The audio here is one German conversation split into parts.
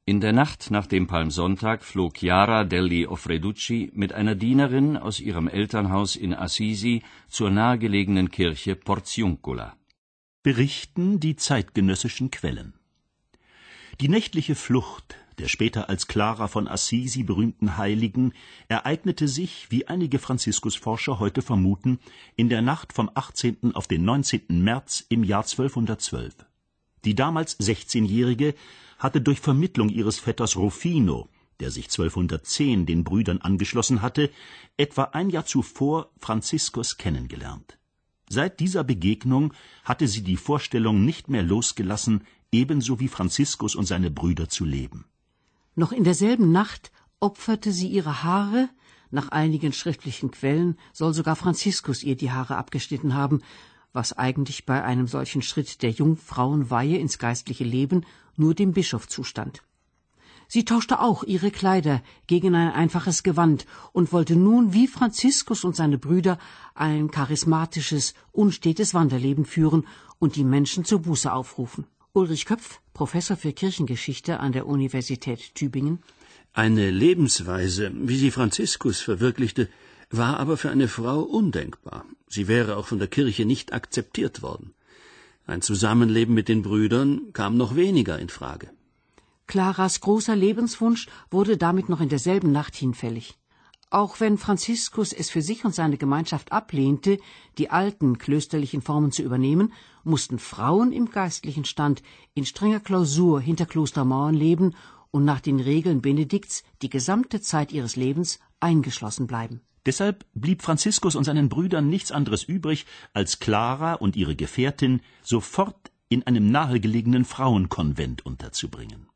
In der Nacht nach dem Palmsonntag floh Chiara degli Offreducci mit einer Dienerin aus ihrem Elternhaus in Assisi zur nahegelegenen Kirche Porziuncula. Berichten die zeitgenössischen Quellen. Die nächtliche Flucht der später als Clara von Assisi berühmten Heiligen ereignete sich, wie einige Franziskusforscher heute vermuten, in der Nacht vom 18. auf den 19. März im Jahr 1212. Die damals 16-Jährige hatte durch Vermittlung ihres Vetters Rufino, der sich 1210 den Brüdern angeschlossen hatte, etwa ein Jahr zuvor Franziskus kennengelernt. Seit dieser Begegnung hatte sie die Vorstellung nicht mehr losgelassen, ebenso wie Franziskus und seine Brüder zu leben. Noch in derselben Nacht opferte sie ihre Haare. Nach einigen schriftlichen Quellen soll sogar Franziskus ihr die Haare abgeschnitten haben, was eigentlich bei einem solchen Schritt der Jungfrauenweihe ins geistliche Leben nur dem Bischof zustand. Sie tauschte auch ihre Kleider gegen ein einfaches Gewand und wollte nun wie Franziskus und seine Brüder ein charismatisches, unstetes Wanderleben führen und die Menschen zur Buße aufrufen. Ulrich Köpf, Professor für Kirchengeschichte an der Universität Tübingen. Eine Lebensweise, wie sie Franziskus verwirklichte, war aber für eine Frau undenkbar. Sie wäre auch von der Kirche nicht akzeptiert worden. Ein Zusammenleben mit den Brüdern kam noch weniger in Frage. Claras großer Lebenswunsch wurde damit noch in derselben Nacht hinfällig. Auch wenn Franziskus es für sich und seine Gemeinschaft ablehnte, die alten klösterlichen Formen zu übernehmen, mussten Frauen im geistlichen Stand in strenger Klausur hinter Klostermauern leben und nach den Regeln Benedikts die gesamte Zeit ihres Lebens eingeschlossen bleiben. Deshalb blieb Franziskus und seinen Brüdern nichts anderes übrig, als Clara und ihre Gefährtin sofort in einem nahegelegenen Frauenkonvent unterzubringen.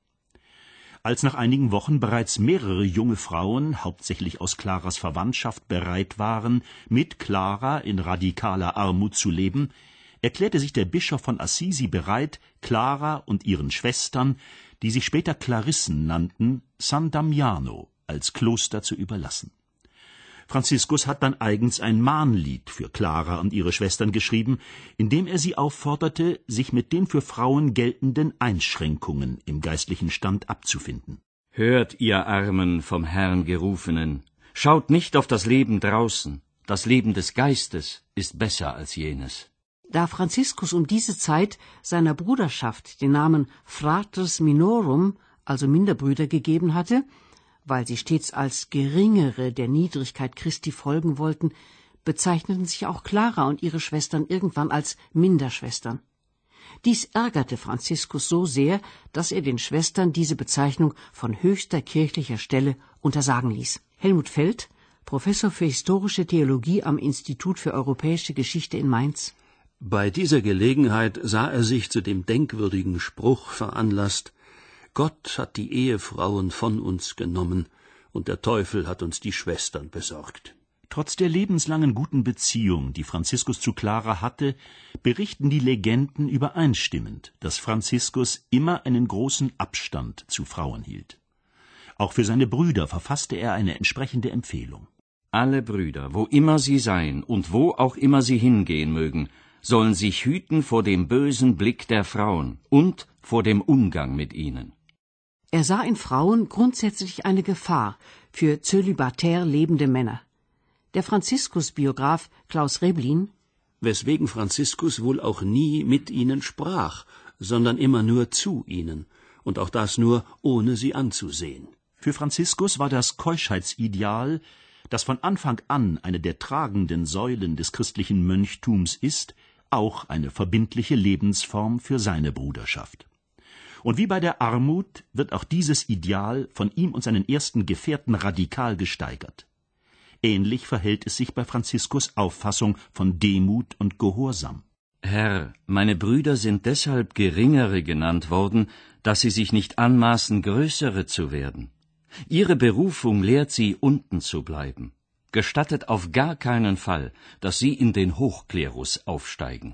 Als nach einigen Wochen bereits mehrere junge Frauen, hauptsächlich aus Claras Verwandtschaft, bereit waren, mit Clara in radikaler Armut zu leben, erklärte sich der Bischof von Assisi bereit, Clara und ihren Schwestern, die sich später Klarissen nannten, San Damiano, als Kloster zu überlassen. Franziskus hat dann eigens ein Mahnlied für Clara und ihre Schwestern geschrieben, in dem er sie aufforderte, sich mit den für Frauen geltenden Einschränkungen im geistlichen Stand abzufinden. Hört, ihr Armen, vom Herrn Gerufenen, schaut nicht auf das Leben draußen, das Leben des Geistes ist besser als jenes. Da Franziskus um diese Zeit seiner Bruderschaft den Namen Fraters Minorum, also Minderbrüder, gegeben hatte, weil sie stets als Geringere der Niedrigkeit Christi folgen wollten, bezeichneten sich auch Clara und ihre Schwestern irgendwann als Minderschwestern. Dies ärgerte Franziskus so sehr, dass er den Schwestern diese Bezeichnung von höchster kirchlicher Stelle untersagen ließ. Helmut Feld, Professor für historische Theologie am Institut für europäische Geschichte in Mainz. Bei dieser Gelegenheit sah er sich zu dem denkwürdigen Spruch veranlasst: Gott hat die Ehefrauen von uns genommen, und der Teufel hat uns die Schwestern besorgt. Trotz der lebenslangen guten Beziehung, die Franziskus zu Clara hatte, berichten die Legenden übereinstimmend, dass Franziskus immer einen großen Abstand zu Frauen hielt. Auch für seine Brüder verfasste er eine entsprechende Empfehlung. Alle Brüder, wo immer sie sein und wo auch immer sie hingehen mögen, sollen sich hüten vor dem bösen Blick der Frauen und vor dem Umgang mit ihnen. Er sah in Frauen grundsätzlich eine Gefahr für zölibatär lebende Männer. Der Franziskus-Biograf Klaus Reblin: Weswegen Franziskus wohl auch nie mit ihnen sprach, sondern immer nur zu ihnen, und auch das nur, ohne sie anzusehen. Für Franziskus war das Keuschheitsideal, das von Anfang an eine der tragenden Säulen des christlichen Mönchtums ist, auch eine verbindliche Lebensform für seine Bruderschaft. Und wie bei der Armut wird auch dieses Ideal von ihm und seinen ersten Gefährten radikal gesteigert. Ähnlich verhält es sich bei Franziskus' Auffassung von Demut und Gehorsam. Herr, meine Brüder sind deshalb Geringere genannt worden, dass sie sich nicht anmaßen, Größere zu werden. Ihre Berufung lehrt sie, unten zu bleiben. Gestattet auf gar keinen Fall, dass sie in den Hochklerus aufsteigen.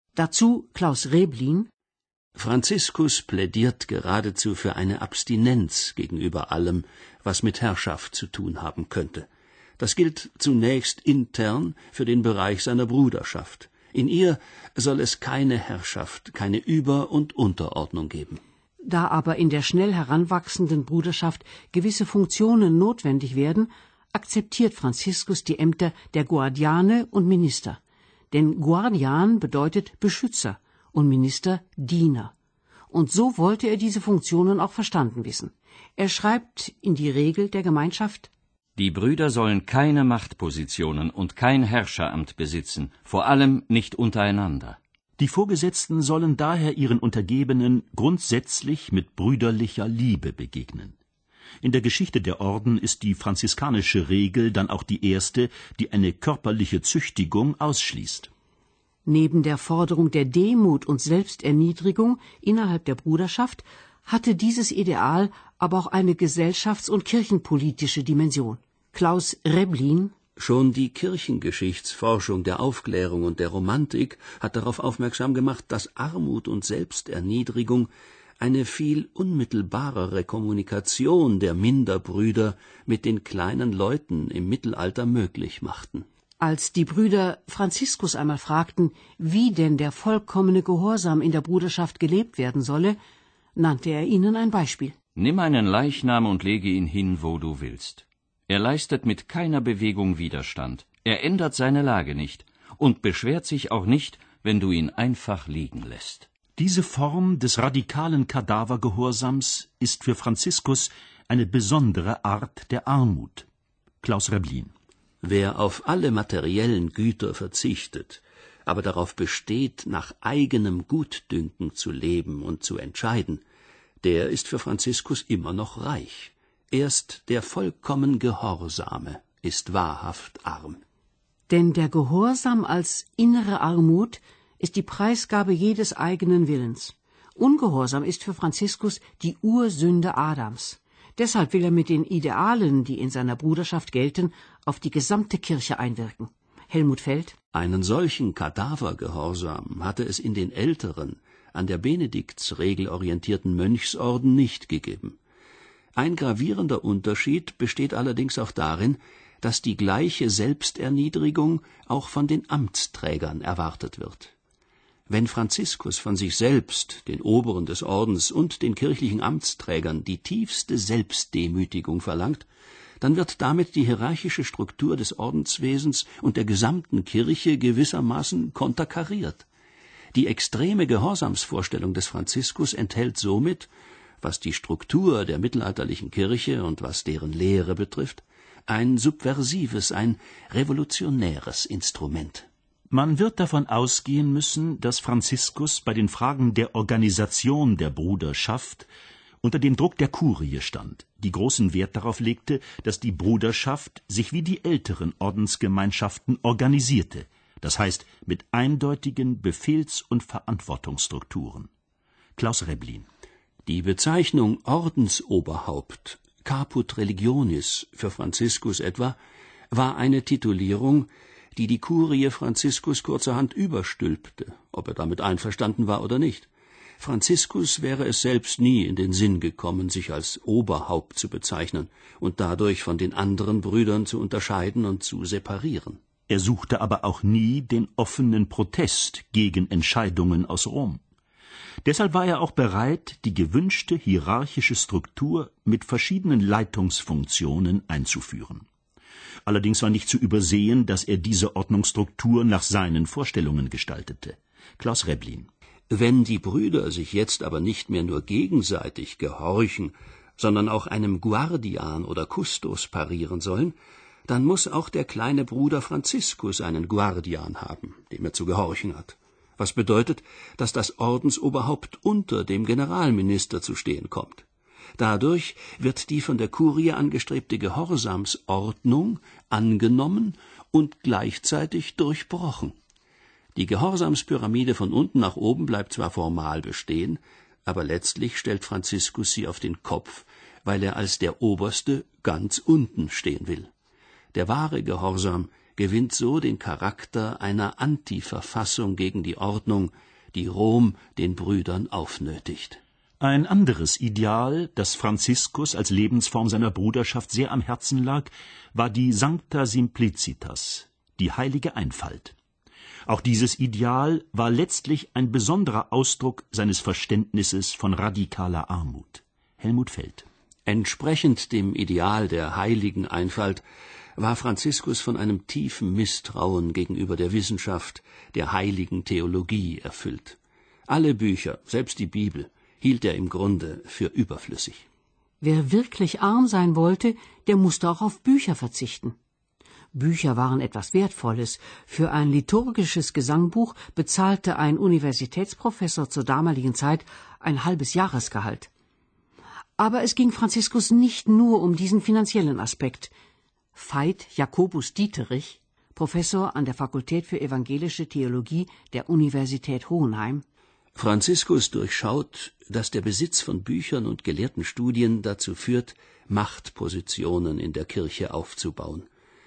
Dazu Klaus Reblin: Franziskus plädiert geradezu für eine Abstinenz gegenüber allem, was mit Herrschaft zu tun haben könnte. Das gilt zunächst intern für den Bereich seiner Bruderschaft. In ihr soll es keine Herrschaft, keine Über- und Unterordnung geben. Da aber in der schnell heranwachsenden Bruderschaft gewisse Funktionen notwendig werden, akzeptiert Franziskus die Ämter der Guardiane und Minister. Denn Guardian bedeutet Beschützer und Minister Diener. Und so wollte er diese Funktionen auch verstanden wissen. Er schreibt in die Regel der Gemeinschaft: Die Brüder sollen keine Machtpositionen und kein Herrscheramt besitzen, vor allem nicht untereinander. Die Vorgesetzten sollen daher ihren Untergebenen grundsätzlich mit brüderlicher Liebe begegnen. In der Geschichte der Orden ist die franziskanische Regel dann auch die erste, die eine körperliche Züchtigung ausschließt. Neben der Forderung der Demut und Selbsterniedrigung innerhalb der Bruderschaft hatte dieses Ideal aber auch eine gesellschafts- und kirchenpolitische Dimension. Klaus Reblin: Schon die Kirchengeschichtsforschung der Aufklärung und der Romantik hat darauf aufmerksam gemacht, dass Armut und Selbsterniedrigung eine viel unmittelbarere Kommunikation der Minderbrüder mit den kleinen Leuten im Mittelalter möglich machten. Als die Brüder Franziskus einmal fragten, wie denn der vollkommene Gehorsam in der Bruderschaft gelebt werden solle, nannte er ihnen ein Beispiel. Nimm einen Leichnam und lege ihn hin, wo du willst. Er leistet mit keiner Bewegung Widerstand. Er ändert seine Lage nicht und beschwert sich auch nicht, wenn du ihn einfach liegen lässt. Diese Form des radikalen Kadavergehorsams ist für Franziskus eine besondere Art der Armut. Klaus Reblin: Wer auf alle materiellen Güter verzichtet, aber darauf besteht, nach eigenem Gutdünken zu leben und zu entscheiden, der ist für Franziskus immer noch reich. Erst der vollkommen Gehorsame ist wahrhaft arm. Denn der Gehorsam als innere Armut ist die Preisgabe jedes eigenen Willens. Ungehorsam ist für Franziskus die Ursünde Adams. Deshalb will er mit den Idealen, die in seiner Bruderschaft gelten, auf die gesamte Kirche einwirken. Helmut Feld: Einen solchen Kadavergehorsam hatte es in den älteren, an der Benediktsregel orientierten Mönchsorden nicht gegeben. Ein gravierender Unterschied besteht allerdings auch darin, dass die gleiche Selbsterniedrigung auch von den Amtsträgern erwartet wird. Wenn Franziskus von sich selbst, den Oberen des Ordens und den kirchlichen Amtsträgern die tiefste Selbstdemütigung verlangt, dann wird damit die hierarchische Struktur des Ordenswesens und der gesamten Kirche gewissermaßen konterkariert. Die extreme Gehorsamsvorstellung des Franziskus enthält somit, was die Struktur der mittelalterlichen Kirche und was deren Lehre betrifft, ein subversives, ein revolutionäres Instrument. Man wird davon ausgehen müssen, dass Franziskus bei den Fragen der Organisation der Bruderschaft unter dem Druck der Kurie stand, die großen Wert darauf legte, dass die Bruderschaft sich wie die älteren Ordensgemeinschaften organisierte, das heißt mit eindeutigen Befehls- und Verantwortungsstrukturen. Klaus Reblin: Die Bezeichnung Ordensoberhaupt, Caput Religionis, für Franziskus etwa, war eine Titulierung, die die Kurie Franziskus kurzerhand überstülpte, ob er damit einverstanden war oder nicht. Franziskus wäre es selbst nie in den Sinn gekommen, sich als Oberhaupt zu bezeichnen und dadurch von den anderen Brüdern zu unterscheiden und zu separieren. Er suchte aber auch nie den offenen Protest gegen Entscheidungen aus Rom. Deshalb war er auch bereit, die gewünschte hierarchische Struktur mit verschiedenen Leitungsfunktionen einzuführen. Allerdings war nicht zu übersehen, dass er diese Ordnungsstruktur nach seinen Vorstellungen gestaltete. Klaus Reblin: Wenn die Brüder sich jetzt aber nicht mehr nur gegenseitig gehorchen, sondern auch einem Guardian oder Kustos parieren sollen, dann muss auch der kleine Bruder Franziskus einen Guardian haben, dem er zu gehorchen hat. Was bedeutet, dass das Ordensoberhaupt unter dem Generalminister zu stehen kommt. Dadurch wird die von der Kurie angestrebte Gehorsamsordnung angenommen und gleichzeitig durchbrochen. Die Gehorsamspyramide von unten nach oben bleibt zwar formal bestehen, aber letztlich stellt Franziskus sie auf den Kopf, weil er als der Oberste ganz unten stehen will. Der wahre Gehorsam gewinnt so den Charakter einer Antiverfassung gegen die Ordnung, die Rom den Brüdern aufnötigt. Ein anderes Ideal, das Franziskus als Lebensform seiner Bruderschaft sehr am Herzen lag, war die Sancta Simplicitas, die heilige Einfalt. Auch dieses Ideal war letztlich ein besonderer Ausdruck seines Verständnisses von radikaler Armut. Helmut Feld. Entsprechend dem Ideal der heiligen Einfalt war Franziskus von einem tiefen Misstrauen gegenüber der Wissenschaft, der heiligen Theologie erfüllt. Alle Bücher, selbst die Bibel, hielt er im Grunde für überflüssig. Wer wirklich arm sein wollte, der musste auch auf Bücher verzichten. Bücher waren etwas Wertvolles. Für ein liturgisches Gesangbuch bezahlte ein Universitätsprofessor zur damaligen Zeit ein halbes Jahresgehalt. Aber es ging Franziskus nicht nur um diesen finanziellen Aspekt. Veit Jacobus Dieterich, Professor an der Fakultät für evangelische Theologie der Universität Hohenheim: Franziskus durchschaut, dass der Besitz von Büchern und gelehrten Studien dazu führt, Machtpositionen in der Kirche aufzubauen.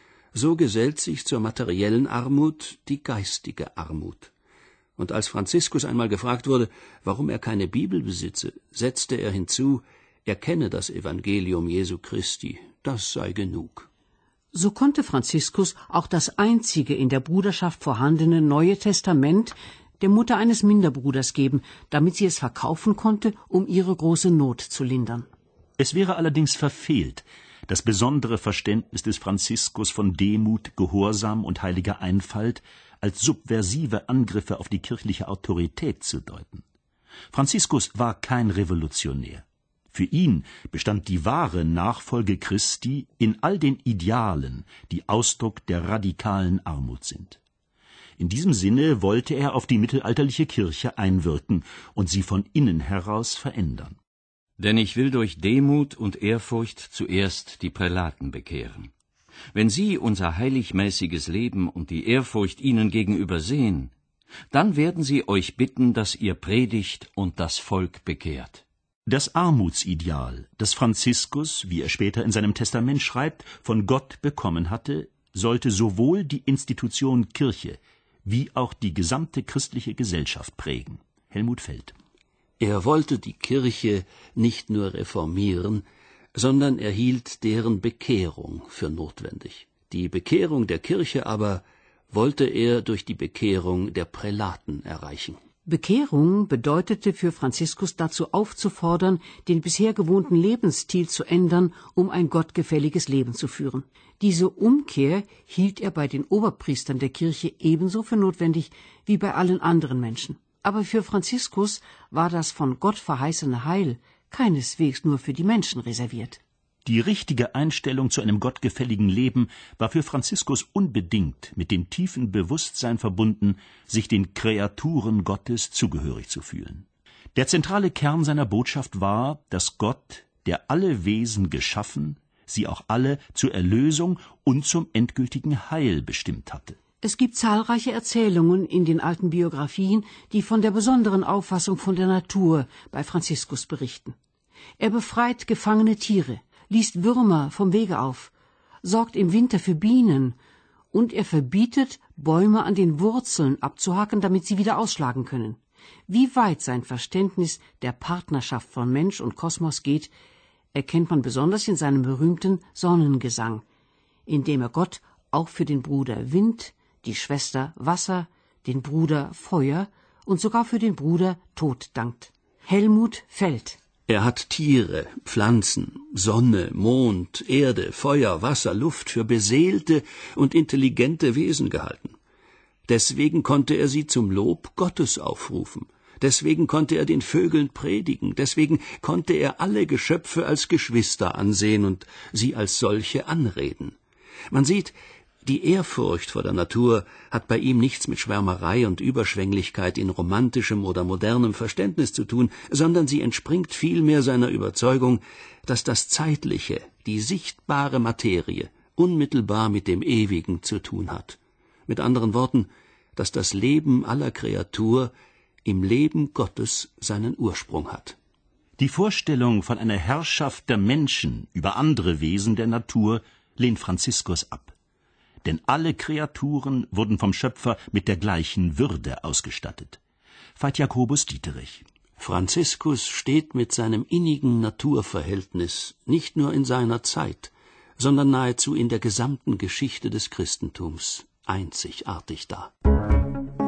So gesellt sich zur materiellen Armut die geistige Armut. Und als Franziskus einmal gefragt wurde, warum er keine Bibel besitze, setzte er hinzu, er kenne das Evangelium Jesu Christi, das sei genug. So konnte Franziskus auch das einzige in der Bruderschaft vorhandene Neue Testament der Mutter eines Minderbruders geben, damit sie es verkaufen konnte, um ihre große Not zu lindern. Es wäre allerdings verfehlt, das besondere Verständnis des Franziskus von Demut, Gehorsam und heiliger Einfalt als subversive Angriffe auf die kirchliche Autorität zu deuten. Franziskus war kein Revolutionär. Für ihn bestand die wahre Nachfolge Christi in all den Idealen, die Ausdruck der radikalen Armut sind. In diesem Sinne wollte er auf die mittelalterliche Kirche einwirken und sie von innen heraus verändern. Denn ich will durch Demut und Ehrfurcht zuerst die Prälaten bekehren. Wenn sie unser heiligmäßiges Leben und die Ehrfurcht ihnen gegenüber sehen, dann werden sie euch bitten, dass ihr predigt und das Volk bekehrt. Das Armutsideal, das Franziskus, wie er später in seinem Testament schreibt, von Gott bekommen hatte, sollte sowohl die Institution Kirche wie auch die gesamte christliche Gesellschaft prägen. Helmut Feld. Er wollte die Kirche nicht nur reformieren, sondern er hielt deren Bekehrung für notwendig. Die Bekehrung der Kirche aber wollte er durch die Bekehrung der Prälaten erreichen. Bekehrung bedeutete für Franziskus dazu aufzufordern, den bisher gewohnten Lebensstil zu ändern, um ein gottgefälliges Leben zu führen. Diese Umkehr hielt er bei den Oberpriestern der Kirche ebenso für notwendig wie bei allen anderen Menschen. Aber für Franziskus war das von Gott verheißene Heil keineswegs nur für die Menschen reserviert. Die richtige Einstellung zu einem gottgefälligen Leben war für Franziskus unbedingt mit dem tiefen Bewusstsein verbunden, sich den Kreaturen Gottes zugehörig zu fühlen. Der zentrale Kern seiner Botschaft war, dass Gott, der alle Wesen geschaffen, sie auch alle zur Erlösung und zum endgültigen Heil bestimmt hatte. Es gibt zahlreiche Erzählungen in den alten Biografien, die von der besonderen Auffassung von der Natur bei Franziskus berichten. Er befreit gefangene Tiere, liest Würmer vom Wege auf, sorgt im Winter für Bienen und er verbietet, Bäume an den Wurzeln abzuhacken, damit sie wieder ausschlagen können. Wie weit sein Verständnis der Partnerschaft von Mensch und Kosmos geht, erkennt man besonders in seinem berühmten Sonnengesang, in dem er Gott auch für den Bruder Wind, die Schwester Wasser, den Bruder Feuer und sogar für den Bruder Tod dankt. Helmut Feld. Er hat Tiere, Pflanzen, Sonne, Mond, Erde, Feuer, Wasser, Luft für beseelte und intelligente Wesen gehalten. Deswegen konnte er sie zum Lob Gottes aufrufen. Deswegen konnte er den Vögeln predigen. Deswegen konnte er alle Geschöpfe als Geschwister ansehen und sie als solche anreden. Man sieht, die Ehrfurcht vor der Natur hat bei ihm nichts mit Schwärmerei und Überschwänglichkeit in romantischem oder modernem Verständnis zu tun, sondern sie entspringt vielmehr seiner Überzeugung, dass das Zeitliche, die sichtbare Materie, unmittelbar mit dem Ewigen zu tun hat. Mit anderen Worten, dass das Leben aller Kreatur im Leben Gottes seinen Ursprung hat. Die Vorstellung von einer Herrschaft der Menschen über andere Wesen der Natur lehnt Franziskus ab. Denn alle Kreaturen wurden vom Schöpfer mit der gleichen Würde ausgestattet. Veit Jacobus Dieterich. Franziskus steht mit seinem innigen Naturverhältnis nicht nur in seiner Zeit, sondern nahezu in der gesamten Geschichte des Christentums einzigartig da.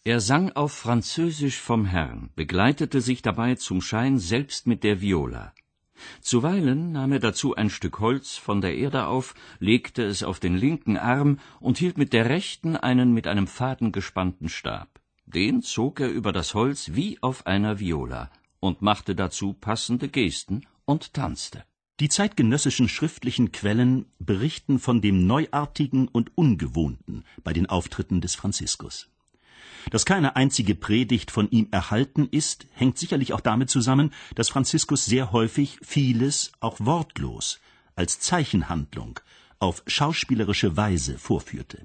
Er sang auf Französisch vom Herrn, begleitete sich dabei zum Schein selbst mit der Viola. Zuweilen nahm er dazu ein Stück Holz von der Erde auf, legte es auf den linken Arm und hielt mit der rechten einen mit einem Faden gespannten Stab. Den zog er über das Holz wie auf einer Viola und machte dazu passende Gesten und tanzte. Die zeitgenössischen schriftlichen Quellen berichten von dem Neuartigen und Ungewohnten bei den Auftritten des Franziskus. Dass keine einzige Predigt von ihm erhalten ist, hängt sicherlich auch damit zusammen, dass Franziskus sehr häufig vieles, auch wortlos, als Zeichenhandlung auf schauspielerische Weise vorführte.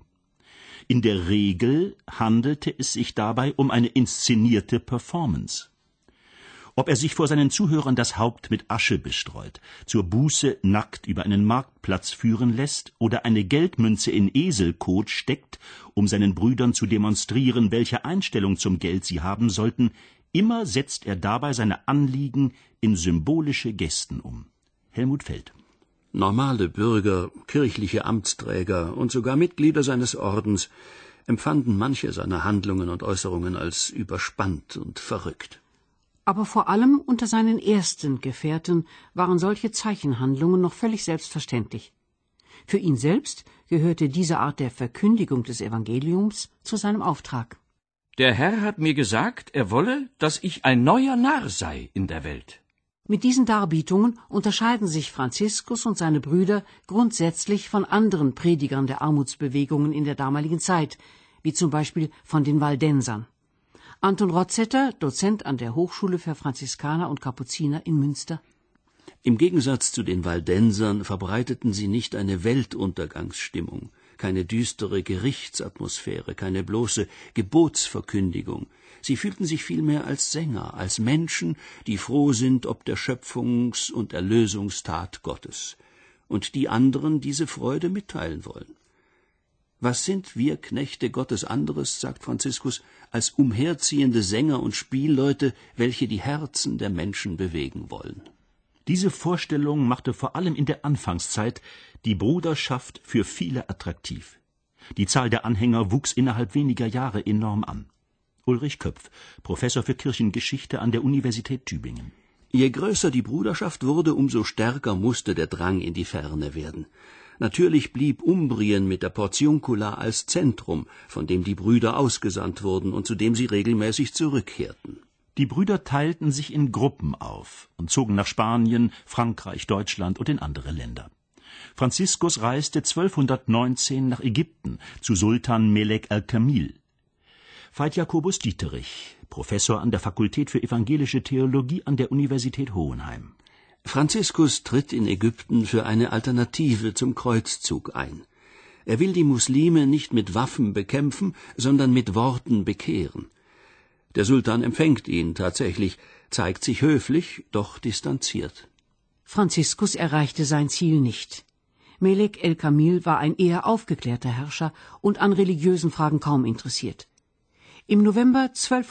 In der Regel handelte es sich dabei um eine inszenierte Performance. Ob er sich vor seinen Zuhörern das Haupt mit Asche bestreut, zur Buße nackt über einen Marktplatz führen lässt oder eine Geldmünze in Eselkot steckt, um seinen Brüdern zu demonstrieren, welche Einstellung zum Geld sie haben sollten, immer setzt er dabei seine Anliegen in symbolische Gesten um. Helmut Feld. Normale Bürger, kirchliche Amtsträger und sogar Mitglieder seines Ordens empfanden manche seiner Handlungen und Äußerungen als überspannt und verrückt. Aber vor allem unter seinen ersten Gefährten waren solche Zeichenhandlungen noch völlig selbstverständlich. Für ihn selbst gehörte diese Art der Verkündigung des Evangeliums zu seinem Auftrag. Der Herr hat mir gesagt, er wolle, dass ich ein neuer Narr sei in der Welt. Mit diesen Darbietungen unterscheiden sich Franziskus und seine Brüder grundsätzlich von anderen Predigern der Armutsbewegungen in der damaligen Zeit, wie zum Beispiel von den Waldensern. Anton Rotzetter, Dozent an der Hochschule für Franziskaner und Kapuziner in Münster. Im Gegensatz zu den Waldensern verbreiteten sie nicht eine Weltuntergangsstimmung, keine düstere Gerichtsatmosphäre, keine bloße Gebotsverkündigung. Sie fühlten sich vielmehr als Sänger, als Menschen, die froh sind ob der Schöpfungs- und Erlösungstat Gottes und die anderen diese Freude mitteilen wollen. Was sind wir Knechte Gottes anderes, sagt Franziskus, als umherziehende Sänger und Spielleute, welche die Herzen der Menschen bewegen wollen? Diese Vorstellung machte vor allem in der Anfangszeit die Bruderschaft für viele attraktiv. Die Zahl der Anhänger wuchs innerhalb weniger Jahre enorm an. Ulrich Köpf, Professor für Kirchengeschichte an der Universität Tübingen. Je größer die Bruderschaft wurde, umso stärker musste der Drang in die Ferne werden. Natürlich blieb Umbrien mit der Portiuncula als Zentrum, von dem die Brüder ausgesandt wurden und zu dem sie regelmäßig zurückkehrten. Die Brüder teilten sich in Gruppen auf und zogen nach Spanien, Frankreich, Deutschland und in andere Länder. Franziskus reiste 1219 nach Ägypten zu Sultan Melek el-Kamil. Veit Jakobus Dieterich, Professor an der Fakultät für evangelische Theologie an der Universität Hohenheim. Franziskus tritt in Ägypten für eine Alternative zum Kreuzzug ein. Er will die Muslime nicht mit Waffen bekämpfen, sondern mit Worten bekehren. Der Sultan empfängt ihn tatsächlich, zeigt sich höflich, doch distanziert. Franziskus erreichte sein Ziel nicht. Melek el-Kamil war ein eher aufgeklärter Herrscher und an religiösen Fragen kaum interessiert. Im November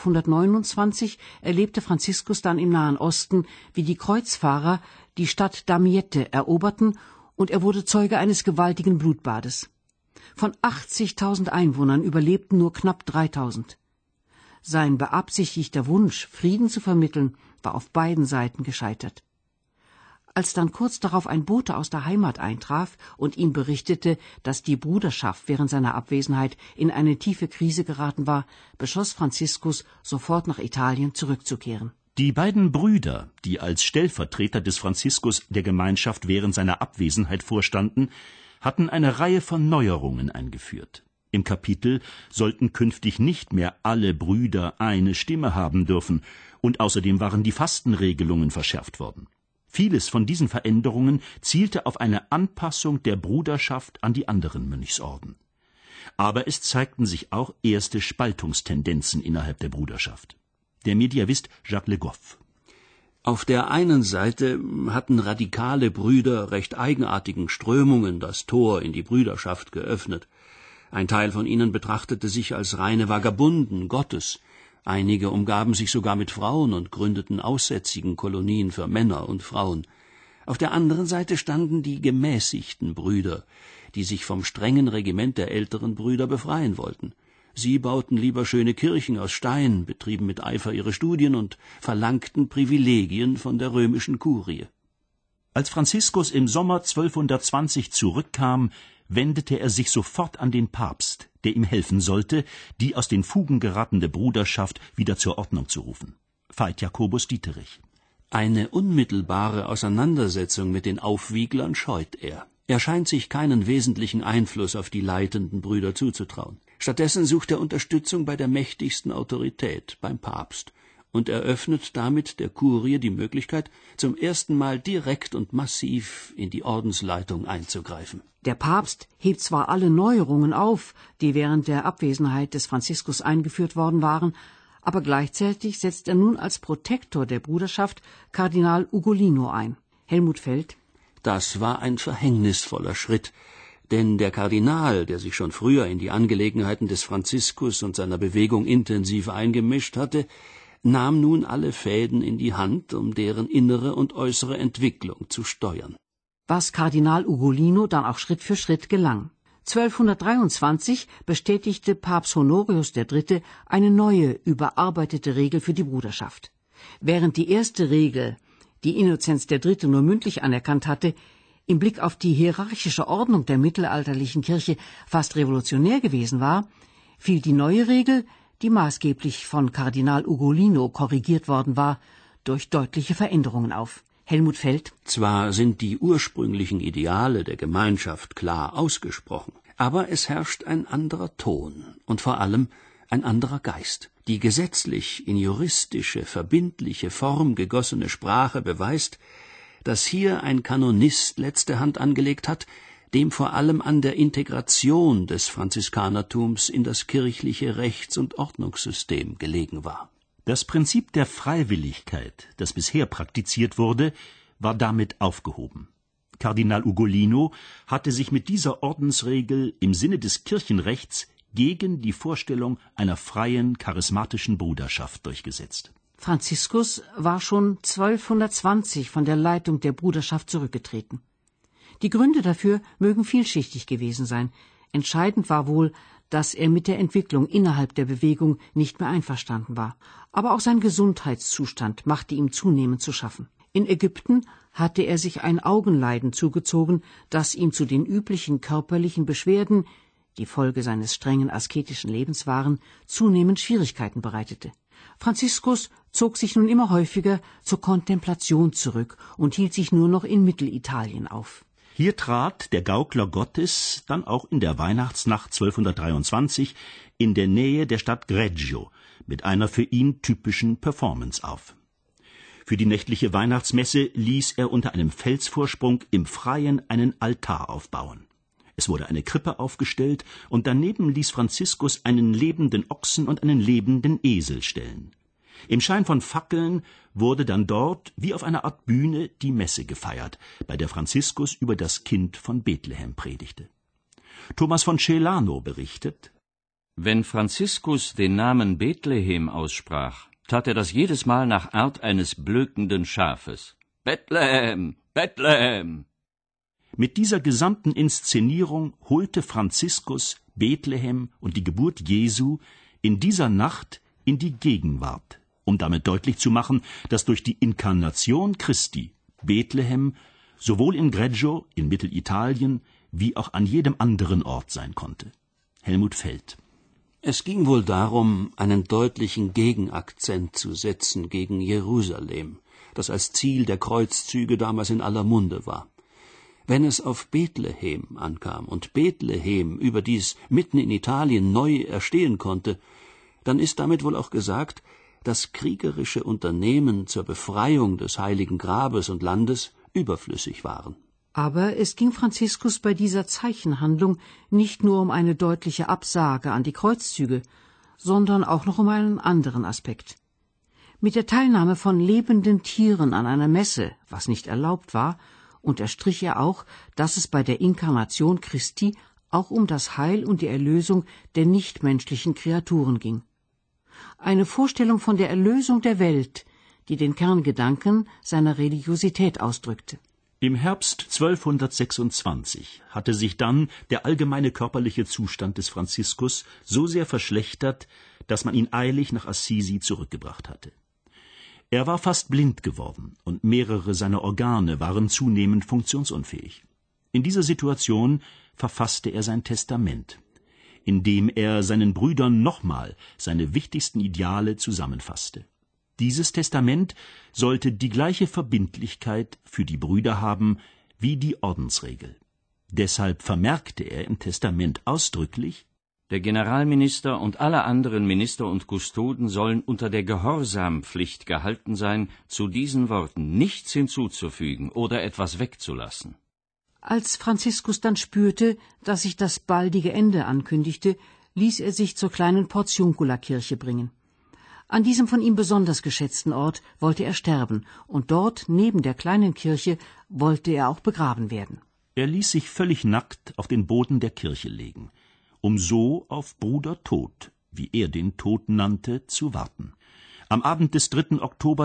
1229 erlebte Franziskus dann im Nahen Osten, wie die Kreuzfahrer die Stadt Damiette eroberten, und er wurde Zeuge eines gewaltigen Blutbades. Von 80.000 Einwohnern überlebten nur knapp 3.000. Sein beabsichtigter Wunsch, Frieden zu vermitteln, war auf beiden Seiten gescheitert. Als dann kurz darauf ein Bote aus der Heimat eintraf und ihm berichtete, dass die Bruderschaft während seiner Abwesenheit in eine tiefe Krise geraten war, beschloss Franziskus, sofort nach Italien zurückzukehren. Die beiden Brüder, die als Stellvertreter des Franziskus der Gemeinschaft während seiner Abwesenheit vorstanden, hatten eine Reihe von Neuerungen eingeführt. Im Kapitel sollten künftig nicht mehr alle Brüder eine Stimme haben dürfen, und außerdem waren die Fastenregelungen verschärft worden. Vieles von diesen Veränderungen zielte auf eine Anpassung der Bruderschaft an die anderen Mönchsorden. Aber es zeigten sich auch erste Spaltungstendenzen innerhalb der Bruderschaft. Der Mediavist Jacques Le Goff. Auf der einen Seite hatten radikale Brüder recht eigenartigen Strömungen das Tor in die Brüderschaft geöffnet. Ein Teil von ihnen betrachtete sich als reine Vagabunden Gottes. Einige umgaben sich sogar mit Frauen und gründeten aussätzigen Kolonien für Männer und Frauen. Auf der anderen Seite standen die gemäßigten Brüder, die sich vom strengen Regiment der älteren Brüder befreien wollten. Sie bauten lieber schöne Kirchen aus Stein, betrieben mit Eifer ihre Studien und verlangten Privilegien von der römischen Kurie. Als Franziskus im Sommer 1220 zurückkam, wendete er sich sofort an den Papst, der ihm helfen sollte, die aus den Fugen geratene Bruderschaft wieder zur Ordnung zu rufen. Veit Jacobus Dieterich. Eine unmittelbare Auseinandersetzung mit den Aufwieglern scheut er. Er scheint sich keinen wesentlichen Einfluss auf die leitenden Brüder zuzutrauen. Stattdessen sucht er Unterstützung bei der mächtigsten Autorität, beim Papst, und eröffnet damit der Kurie die Möglichkeit, zum ersten Mal direkt und massiv in die Ordensleitung einzugreifen. Der Papst hebt zwar alle Neuerungen auf, die während der Abwesenheit des Franziskus eingeführt worden waren, aber gleichzeitig setzt er nun als Protektor der Bruderschaft Kardinal Ugolino ein. Helmut Feld. Das war ein verhängnisvoller Schritt, denn der Kardinal, der sich schon früher in die Angelegenheiten des Franziskus und seiner Bewegung intensiv eingemischt hatte, nahm nun alle Fäden in die Hand, um deren innere und äußere Entwicklung zu steuern. Was Kardinal Ugolino dann auch Schritt für Schritt gelang. 1223 bestätigte Papst Honorius III. Eine neue, überarbeitete Regel für die Bruderschaft. Während die erste Regel, die Innozenz III. Nur mündlich anerkannt hatte, im Blick auf die hierarchische Ordnung der mittelalterlichen Kirche fast revolutionär gewesen war, fiel die neue Regel, die maßgeblich von Kardinal Ugolino korrigiert worden war, durch deutliche Veränderungen auf. Helmut Feld. Zwar sind die ursprünglichen Ideale der Gemeinschaft klar ausgesprochen, aber es herrscht ein anderer Ton und vor allem ein anderer Geist. Die gesetzlich in juristische, verbindliche Form gegossene Sprache beweist, dass hier ein Kanonist letzte Hand angelegt hat, dem vor allem an der Integration des Franziskanertums in das kirchliche Rechts- und Ordnungssystem gelegen war. Das Prinzip der Freiwilligkeit, das bisher praktiziert wurde, war damit aufgehoben. Kardinal Ugolino hatte sich mit dieser Ordensregel im Sinne des Kirchenrechts gegen die Vorstellung einer freien, charismatischen Bruderschaft durchgesetzt. Franziskus war schon 1220 von der Leitung der Bruderschaft zurückgetreten. Die Gründe dafür mögen vielschichtig gewesen sein. Entscheidend war wohl, dass er mit der Entwicklung innerhalb der Bewegung nicht mehr einverstanden war. Aber auch sein Gesundheitszustand machte ihm zunehmend zu schaffen. In Ägypten hatte er sich ein Augenleiden zugezogen, das ihm zu den üblichen körperlichen Beschwerden, die Folge seines strengen asketischen Lebens waren, zunehmend Schwierigkeiten bereitete. Franziskus zog sich nun immer häufiger zur Kontemplation zurück und hielt sich nur noch in Mittelitalien auf. Hier trat der Gaukler Gottes dann auch in der Weihnachtsnacht 1223 in der Nähe der Stadt Greggio mit einer für ihn typischen Performance auf. Für die nächtliche Weihnachtsmesse ließ er unter einem Felsvorsprung im Freien einen Altar aufbauen. Es wurde eine Krippe aufgestellt und daneben ließ Franziskus einen lebenden Ochsen und einen lebenden Esel stellen. Im Schein von Fackeln wurde dann dort, wie auf einer Art Bühne, die Messe gefeiert, bei der Franziskus über das Kind von Bethlehem predigte. Thomas von Celano berichtet: Wenn Franziskus den Namen Bethlehem aussprach, tat er das jedes Mal nach Art eines blökenden Schafes. Bethlehem, Bethlehem! Mit dieser gesamten Inszenierung holte Franziskus Bethlehem und die Geburt Jesu in dieser Nacht in die Gegenwart, um damit deutlich zu machen, dass durch die Inkarnation Christi Bethlehem sowohl in Greggio, in Mittelitalien, wie auch an jedem anderen Ort sein konnte. Helmut Feld. Es ging wohl darum, einen deutlichen Gegenakzent zu setzen gegen Jerusalem, das als Ziel der Kreuzzüge damals in aller Munde war. Wenn es auf Bethlehem ankam und Bethlehem überdies mitten in Italien neu erstehen konnte, dann ist damit wohl auch gesagt, dass kriegerische Unternehmen zur Befreiung des Heiligen Grabes und Landes überflüssig waren. Aber es ging Franziskus bei dieser Zeichenhandlung nicht nur um eine deutliche Absage an die Kreuzzüge, sondern auch noch um einen anderen Aspekt. Mit der Teilnahme von lebenden Tieren an einer Messe, was nicht erlaubt war, unterstrich er auch, dass es bei der Inkarnation Christi auch um das Heil und die Erlösung der nichtmenschlichen Kreaturen ging. Eine Vorstellung von der Erlösung der Welt, die den Kerngedanken seiner Religiosität ausdrückte. Im Herbst 1226 hatte sich dann der allgemeine körperliche Zustand des Franziskus so sehr verschlechtert, dass man ihn eilig nach Assisi zurückgebracht hatte. Er war fast blind geworden und mehrere seiner Organe waren zunehmend funktionsunfähig. In dieser Situation verfasste er sein Testament, in dem er seinen Brüdern nochmal seine wichtigsten Ideale zusammenfasste. Dieses Testament sollte die gleiche Verbindlichkeit für die Brüder haben wie die Ordensregel. Deshalb vermerkte er im Testament ausdrücklich: Der Generalminister und alle anderen Minister und Kustoden sollen unter der Gehorsampflicht gehalten sein, zu diesen Worten nichts hinzuzufügen oder etwas wegzulassen. Als Franziskus dann spürte, dass sich das baldige Ende ankündigte, ließ er sich zur kleinen Portiuncula-Kirche bringen. An diesem von ihm besonders geschätzten Ort wollte er sterben, und dort, neben der kleinen Kirche, wollte er auch begraben werden. Er ließ sich völlig nackt auf den Boden der Kirche legen, um so auf Bruder Tod, wie er den Tod nannte, zu warten. Am Abend des 3. Oktober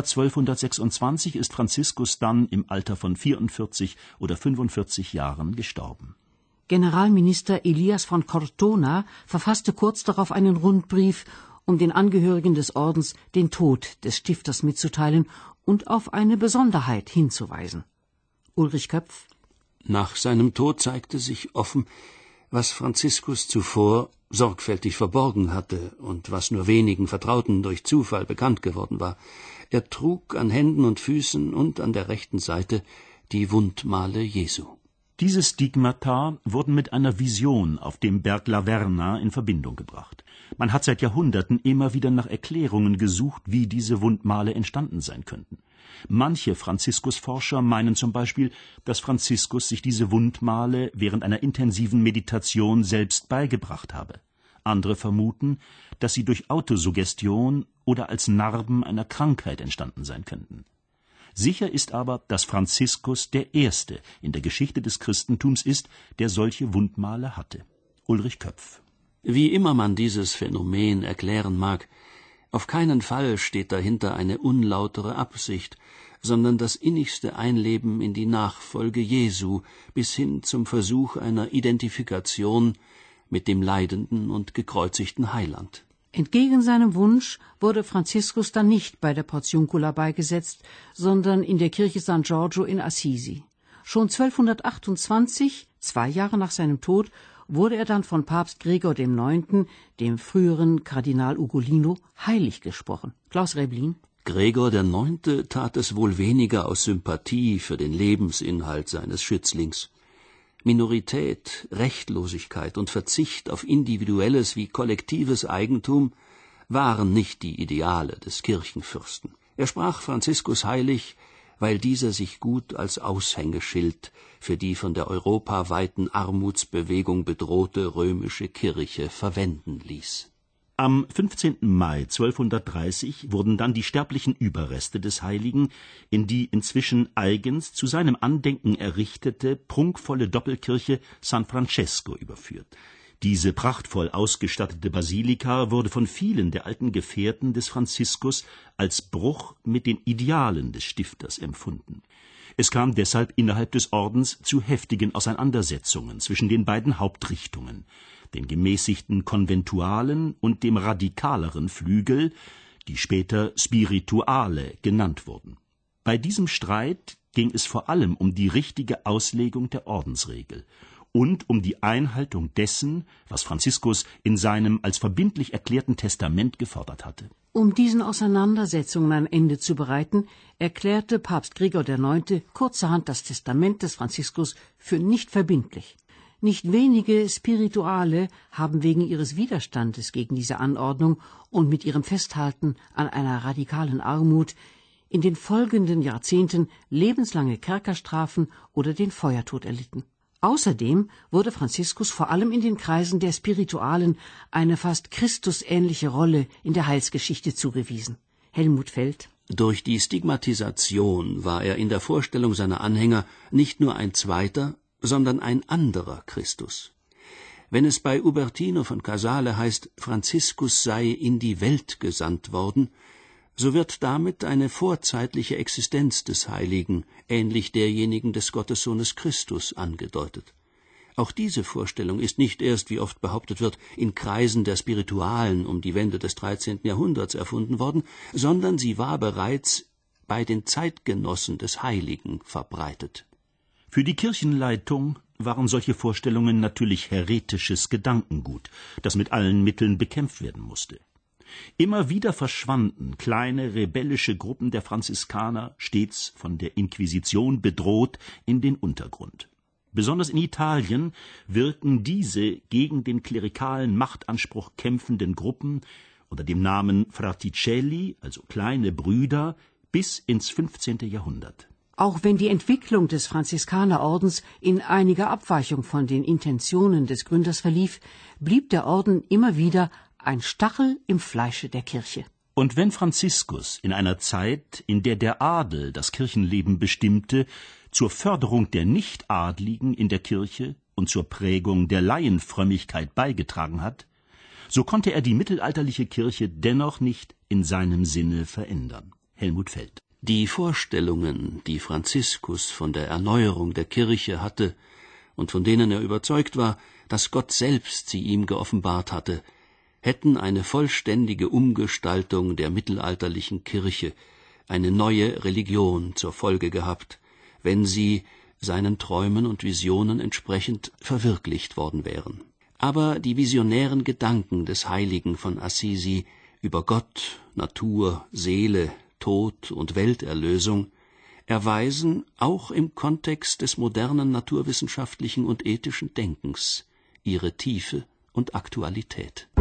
1226 ist Franziskus dann im Alter von 44 oder 45 Jahren gestorben. Generalminister Elias von Cortona verfasste kurz darauf einen Rundbrief, um den Angehörigen des Ordens den Tod des Stifters mitzuteilen und auf eine Besonderheit hinzuweisen. Ulrich Köpf. Nach seinem Tod zeigte sich offen, was Franziskus zuvor sorgfältig verborgen hatte und was nur wenigen Vertrauten durch Zufall bekannt geworden war. Er trug an Händen und Füßen und an der rechten Seite die Wundmale Jesu. Diese Stigmata wurden mit einer Vision auf dem Berg Laverna in Verbindung gebracht. Man hat seit Jahrhunderten immer wieder nach Erklärungen gesucht, wie diese Wundmale entstanden sein könnten. Manche Franziskusforscher meinen zum Beispiel, dass Franziskus sich diese Wundmale während einer intensiven Meditation selbst beigebracht habe. Andere vermuten, dass sie durch Autosuggestion oder als Narben einer Krankheit entstanden sein könnten. Sicher ist aber, dass Franziskus der Erste in der Geschichte des Christentums ist, der solche Wundmale hatte. Ulrich Köpf. Wie immer man dieses Phänomen erklären mag, auf keinen Fall steht dahinter eine unlautere Absicht, sondern das innigste Einleben in die Nachfolge Jesu bis hin zum Versuch einer Identifikation mit dem leidenden und gekreuzigten Heiland. Entgegen seinem Wunsch wurde Franziskus dann nicht bei der Portiuncula beigesetzt, sondern in der Kirche San Giorgio in Assisi. Schon 1228, 2 Jahre nach seinem Tod, wurde er dann von Papst Gregor IX., dem früheren Kardinal Ugolino, heilig gesprochen. Klaus Reblin. Gregor IX. Tat es wohl weniger aus Sympathie für den Lebensinhalt seines Schützlings. Minorität, Rechtlosigkeit und Verzicht auf individuelles wie kollektives Eigentum waren nicht die Ideale des Kirchenfürsten. Er sprach Franziskus heilig, weil dieser sich gut als Aushängeschild für die von der europaweiten Armutsbewegung bedrohte römische Kirche verwenden ließ. Am 15. Mai 1230 wurden dann die sterblichen Überreste des Heiligen in die inzwischen eigens zu seinem Andenken errichtete, prunkvolle Doppelkirche San Francesco überführt. Diese prachtvoll ausgestattete Basilika wurde von vielen der alten Gefährten des Franziskus als Bruch mit den Idealen des Stifters empfunden. Es kam deshalb innerhalb des Ordens zu heftigen Auseinandersetzungen zwischen den beiden Hauptrichtungen, den gemäßigten Konventualen und dem radikaleren Flügel, die später Spirituale genannt wurden. Bei diesem Streit ging es vor allem um die richtige Auslegung der Ordensregel und um die Einhaltung dessen, was Franziskus in seinem als verbindlich erklärten Testament gefordert hatte. Um diesen Auseinandersetzungen ein Ende zu bereiten, erklärte Papst Gregor IX. Kurzerhand das Testament des Franziskus für nicht verbindlich. Nicht wenige Spirituale haben wegen ihres Widerstandes gegen diese Anordnung und mit ihrem Festhalten an einer radikalen Armut in den folgenden Jahrzehnten lebenslange Kerkerstrafen oder den Feuertod erlitten. Außerdem wurde Franziskus vor allem in den Kreisen der Spiritualen eine fast christusähnliche Rolle in der Heilsgeschichte zugewiesen. Helmut Feld. Durch die Stigmatisation war er in der Vorstellung seiner Anhänger nicht nur ein zweiter, sondern ein anderer Christus. Wenn es bei Ubertino von Casale heißt, Franziskus sei in die Welt gesandt worden, so wird damit eine vorzeitliche Existenz des Heiligen, ähnlich derjenigen des Gottessohnes Christus, angedeutet. Auch diese Vorstellung ist nicht erst, wie oft behauptet wird, in Kreisen der Spiritualen um die Wende des 13. Jahrhunderts erfunden worden, sondern sie war bereits bei den Zeitgenossen des Heiligen verbreitet. Für die Kirchenleitung waren solche Vorstellungen natürlich häretisches Gedankengut, das mit allen Mitteln bekämpft werden musste. Immer wieder verschwanden kleine rebellische Gruppen der Franziskaner, stets von der Inquisition bedroht, in den Untergrund. Besonders in Italien wirken diese gegen den klerikalen Machtanspruch kämpfenden Gruppen unter dem Namen Fraticelli, also kleine Brüder, bis ins 15. Jahrhundert. Auch wenn die Entwicklung des Franziskanerordens in einiger Abweichung von den Intentionen des Gründers verlief, blieb der Orden immer wieder ein Stachel im Fleische der Kirche. Und wenn Franziskus in einer Zeit, in der der Adel das Kirchenleben bestimmte, zur Förderung der Nichtadligen in der Kirche und zur Prägung der Laienfrömmigkeit beigetragen hat, so konnte er die mittelalterliche Kirche dennoch nicht in seinem Sinne verändern. Helmut Feld. Die Vorstellungen, die Franziskus von der Erneuerung der Kirche hatte und von denen er überzeugt war, dass Gott selbst sie ihm geoffenbart hatte, hätten eine vollständige Umgestaltung der mittelalterlichen Kirche, eine neue Religion zur Folge gehabt, wenn sie seinen Träumen und Visionen entsprechend verwirklicht worden wären. Aber die visionären Gedanken des Heiligen von Assisi über Gott, Natur, Seele, Tod und Welterlösung erweisen auch im Kontext des modernen naturwissenschaftlichen und ethischen Denkens ihre Tiefe und Aktualität.